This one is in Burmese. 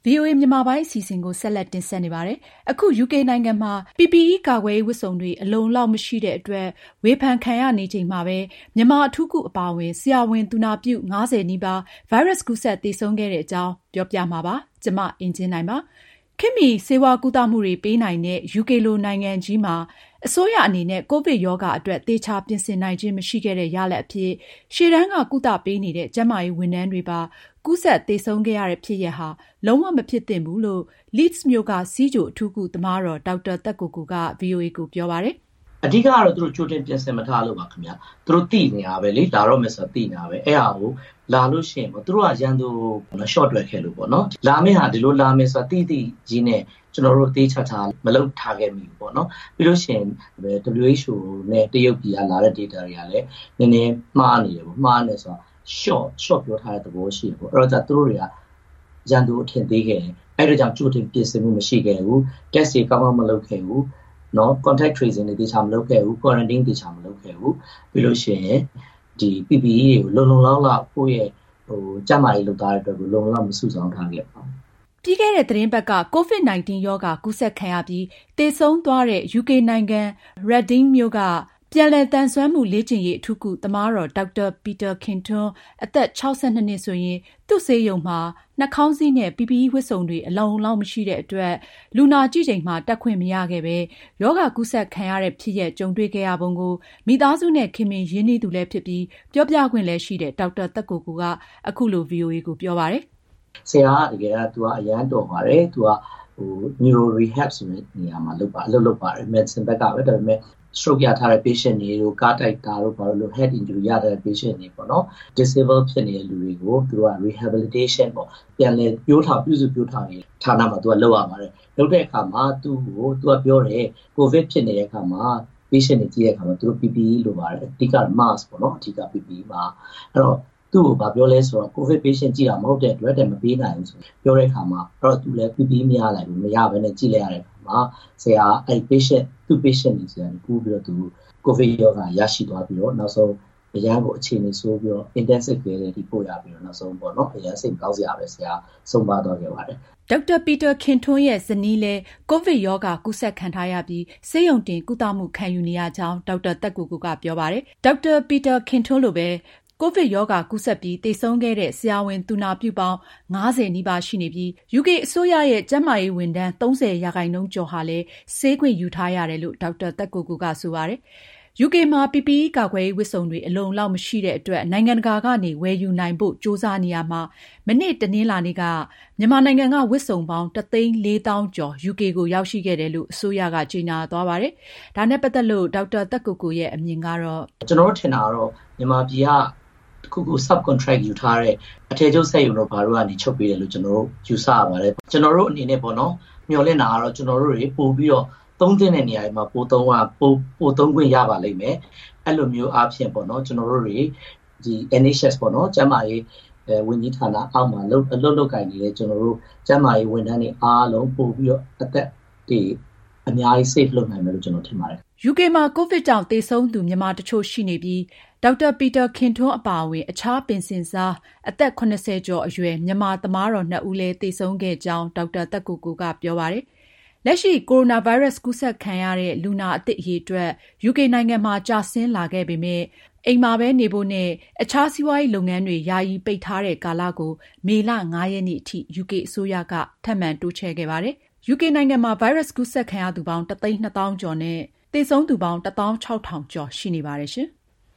VOA မြန်မာပိုင်းအစီအစဉ်ကိုဆက်လက်တင်ဆက်နေပါတယ်။ အခု UK နိုင်ငံမှာ PPE ကာကွယ်ရေးဝတ်စုံတွေအလုံအလောက်မရှိတဲ့အတွက်ဝေဖန်ခံရနေချိန်မှာပဲမြန်မာအထူးကုအပါအဝင်ဆရာဝန်သူနာပြု50နီးပါးဗိုင်းရပ်စ်ကူးစက်သေဆုံးခဲ့တဲ့အကြောင်းပြောပြမှာပါ။ ကျွန်မအင်ကြင်းနိုင်ပါ။ ခေတ်မီဆေးဝါးကုသမှုတွေပေးနိုင်တဲ့ UK လိုနိုင်ငံကြီးမှာအစိုးရအနေနဲ့ကိုဗစ်ရောဂါအတွက်သေချာပြင်ဆင်နိုင်ခြင်းမရှိခဲ့တဲ့ရလဒ်အဖြစ်ရှေ့တန်းကကုသပေးနေတဲ့ကျန်းမာရေးဝန်ထမ်းတွေပါကူးစက်သေဆုံးခဲ့ရတဲ့ဖြစ်ရပ်ဟာလုံးဝမဖြစ်သင့်ဘူးလို့ Leeds မြို့ကဆီးချိုအထူးကုသမားတော်ဒေါက်တာသက်ကိုကိုက VOA ကိုပြောပါတယ်။အဓိကကတော့သူတို့ကြိုတင်ပြင်ဆင်မထားလို့ပါခင်ဗျာ။သူတို့သိနေတာပဲလေလာတော့မယ်ဆိုသိနေတာပဲအဲ့ဟာကိုလာလို့ရှိရင်ပေါ့သူတို့ကရန်သူ short တွက်ခဲ့လို့ပေါ့နော်။လာမယ့်ဟာဒီလိုလာမယ်ဆိုတာသိကြီးနဲ့ကျွန်တော်တို့သေချာချာမလုပ်ထားခဲ့မိဘူးပေါ့နော်။ပြီးလို့ရှိရင် WHO နဲ့တရုတ်ပြည်ကလာတဲ့ data တွေကလည်းနည်းနည်းမှားနေတယ်ပေါ့။မှားနေဆိုတာ short ပြောထားတဲ့သဘောရှိတယ်ပေါ့။အဲ့တော့သူတို့တွေကရန်သူအထင်သေးခဲ့တယ်။အဲ့ဒါကြောင့်ကြိုတင်ပြင်ဆင်မှုမရှိခဲ့ဘူး။ test တွေကောင်းကောင်းမလုပ်ခဲ့ဘူး။နော် contact tracing တွေသေချာမလုပ်ခဲ့ဘူး quarantine သေချာမလုပ်ခဲ့ဘူးပြီးလို့ရှိရင်ဒီ PPE တွေကိုလုံလောက်ကိုယ့်ရဲ့ကျန်းမာရေးလုပ်သားတွေအတွက်ကိုလုံလောက်မစုဆောင်းထားခဲ့ပါဘူး။ပြီးခဲ့တဲ့သတင်းပတ်က COVID-19 ရောဂါကူးစက်ခံရပြီးသေဆုံးသွားတဲ့ UK နိုင်ငံ Reading မြို့ကပြန်လည်သန်စွမ်းမှုလေ့ကျင့်ရေးအထူးကုသမားတော်ဒေါက်တာပီတာခင်ထွန်းအသက်62နှစ်ဆိုရင်သူ့ဆေးရုံမှာနှာခေါင်းစည်းနဲ့ PPE ဝတ်စုံတွေအလုံအလောက်မရှိတဲ့အတွက်လူနာကြည့်ချိန်မှာတက်ခွင့်မရခဲ့ပဲရောဂါကူးစက်ခံရတဲ့ဖြစ်ရပ်ကြုံတွေ့ခဲ့ရပုံကိုမိသားစုနဲ့ခင်မင်ရင်းနှီးသူလည်းဖြစ်ပြီးပြောပြခွင့်လည်းရှိတဲ့ဒေါက်တာသက်ကိုကိုကအခုလို VOA ကိုပြောပါတယ်။ဆရာကတကယ်ကသူကအရန်တော်ပါတယ်သူကneuro rehab ဆိုတဲ့နေရာမှာလုပ်ပါတယ် medicine ဘက်ကပဲဒါပေမဲ့ stroke ရထားတဲ့ patient တွေတို့ကားတိုက်တာတို့ဘာလို့ head injury ရတဲ့ patient တွေပေါ့နော် disable ဖြစ်နေတဲ့လူတွေကိုသူတို့က rehabilitation ပေါ့ပြန်လည်ပြုစုပြောင်းရေးဌာနမှာသူကလုပ်ရပါတယ်လုပ်တဲ့အခါမှာသူကပြောတယ် covid ဖြစ်နေတဲ့အခါမှာ patient တွေကြည့်တဲ့အခါမှာသူတို့ PPE လိုပါတယ်အဓိက mask ပေါ့နော်အဓိက PPE မှာအဲ့တော့သူ့ကိုဗာပြောလဲဆိုတော့ covid patient ကြည့်တာမဟုတ်တဲ့အတွက်တည်းမပေးနိုင်ဘူးဆိုပြောတဲ့အခါမှာအဲ့တော့သူလည်း PPE မရလိုက်ဘူးမရဘဲနဲ့ကြည့်လိုက်ရတဲ့အခါမှာဆရာအဲ့ patient သူ့ patient တွေဆရာကူးပြီးတော့သူ covid ရောဂါရရှိသွားပြီးတော့နောက်ဆုံးအရန်ကိုအခြေအနေဆိုးပြီးတော့ intensive care တွေဒီပို့ရပြီးတော့နောက်ဆုံးပေါ့နော်အရန်စိတ်ကောင်းစရာပဲဆရာဆုံးပါသွားခဲ့ပါတယ်ဒေါက်တာပီတာခင်ထွန်းရဲ့ဇနီးလည်းကိုဗစ်ရောဂါကူးစက်ခံထားရပြီးဆေးရုံတင်ကုသမှုခံယူနေရကြောင်းဒေါက်တာသက်ကိုကိုကပြောပါတယ်ဒေါက်တာပီတာခင်ထွန်းလိုပဲကိုဗစ်ရောဂါကူးစက်ပြီးသေဆုံးခဲ့တဲ့ဆရာဝန်သူနာပြုပေါင်း50နီးပါးရှိနေပြီး UK အစိုးရရဲ့ကျန်းမာရေးဝန်ထမ်း30%ကျော်ဟာလည်းဆေးခွင့်ယူထားရတယ်လို့ဒေါက်တာသက်ကိုကိုကဆိုပါတယ်။ UK မှာ PPE ကာကွယ်ရေးဝတ်စုံတွေအလုံအလောက်မရှိတဲ့အတွက်နိုင်ငံတကာကနေဝယ်ယူနိုင်ဖို့ကြိုးစားနေရမှာမနေ့တနင်္လာနေ့ကမြန်မာနိုင်ငံကဝတ်စုံပေါင်း1,400,000 ကျော် UK ကိုရောက်ရှိခဲ့တယ်လို့အစိုးရကကြေညာသွားပါတယ်။ဒါနဲ့ပတ်သက်လို့ဒေါက်တာသက်ကိုကိုရဲ့အမြင်ကတော့ကျွန်တော်တို့ထင်တာကတော့မြန်မာပြည်ကခု subcontract ယူထားတဲ့အထည်ချုပ်စက်ရုံတို့ဘာလို့ကနေချုပ်ပေးတယ်လို့ကျွန်တော်တို့ယူဆရပါတယ်ကျွန်တော်တို့အနေနဲ့ပေါ့နော်မျှော်လင့်တာကတော့ကျွန်တော်တို့တွေပို့ပြီးတော့သုံးတဲ့နေရာတွေမှာပို့သုံးခွင့်ရပါလိမ့်မယ်အဲ့လိုမျိုးအားဖြင့်ပေါ့နော်ကျွန်တော်တို့တွေဒီ NHS ပေါ့နော်ကျန်းမာရေးဝန်ကြီးဌာနအောက်မှာအလုပ်ကိုင်နေတဲ့ကျွန်တော်တို့ကျန်းမာရေးဝန်ထမ်းတွေအားလုံးပို့ပြီးတော့အသက်တွေအများကြီး safe လုပ်နိုင်မယ်လို့ကျွန်တော်ထင်ပါတယ် UK မှာကိုဗစ်ကြောင့်သေဆုံးသူမြန်မာတချို့ရှိနေပြီးဒေါက်တာပီတာခင်ထွန်းအပါအဝင်အခြားပင်စင်စားအသက်80ကျော်အရွယ်မြန်မာသမားတော်2ဦးလည်းသေဆုံးခဲ့ကြောင်းဒေါက်တာသက်ကိုကိုကပြောပါတယ်။လက်ရှိကိုရိုနာဗိုင်းရပ်စ်ကူးစက်ခံရတဲ့လူနာအသစ်အရေအတွက် UK နိုင်ငံမှာကျဆင်းလာခဲ့ပေမဲ့အိမ်မှာပဲနေဖို့နဲ့အခြားစီးပွားရေးလုပ်ငန်းတွေယာယီပိတ်ထားတဲ့ကာလကိုမေလ9ရက်နေ့အထိ UK အစိုးရကထပ်မံတိုးချဲ့ခဲ့ပါတယ်။ UK နိုင်ငံမှာဗိုင်းရပ်စ်ကူးစက်ခံရသူပေါင်း1,200,000 ကျော်နဲ့သေဆုံးသူပေါင်း16,000 ကျော်ရှိနေပါတယ်ရှင်။